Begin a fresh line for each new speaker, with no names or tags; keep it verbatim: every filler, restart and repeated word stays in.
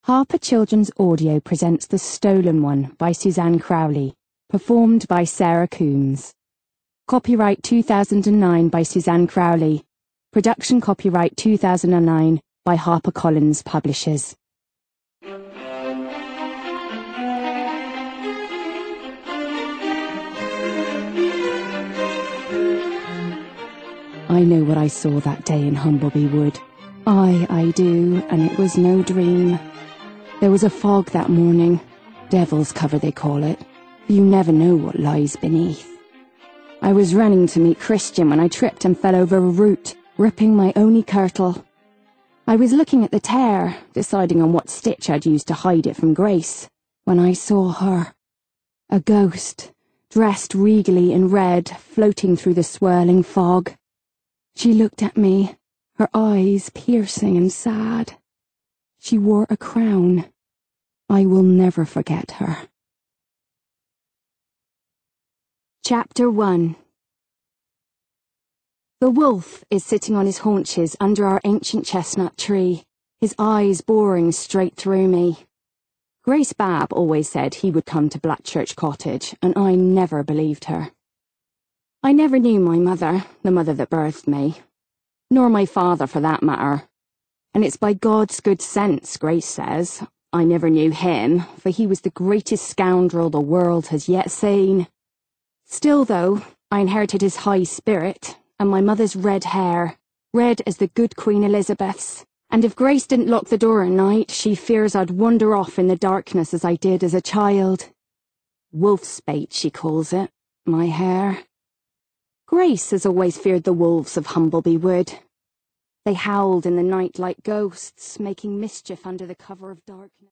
Harper Children's Audio presents The Stolen One by Suzanne Crowley, performed by Sarah Coombs. Copyright two thousand nine by Suzanne Crowley. Production copyright two thousand nine by HarperCollins Publishers. I know what I saw that day in Humblebee Wood. Aye, I do, and it was no dream. There was a fog that morning, devil's cover they call it. You never know what lies beneath. I was running to meet Christian when I tripped and fell over a root, ripping my only kirtle. I was looking at the tear, deciding on what stitch I'd use to hide it from Grace, when I saw her. A ghost, dressed regally in red, floating through the swirling fog. She looked at me, her eyes piercing and sad. She wore a crown. I will never forget her. Chapter one. The wolf is sitting on his haunches under our ancient chestnut tree, his eyes boring straight through me. Grace Babb always said he would come to Blackchurch Cottage, and I never believed her. I never knew my mother, the mother that birthed me, nor my father for that matter. And it's by God's good sense, Grace says, I never knew him, for he was the greatest scoundrel the world has yet seen. Still, though, I inherited his high spirit, and my mother's red hair, red as the good Queen Elizabeth's, and if Grace didn't lock the door at night, she fears I'd wander off in the darkness as I did as a child. Wolf's bait, she calls it, my hair. Grace has always feared the wolves of Humblebee Wood. They howled in the night like ghosts, making mischief under the cover of darkness.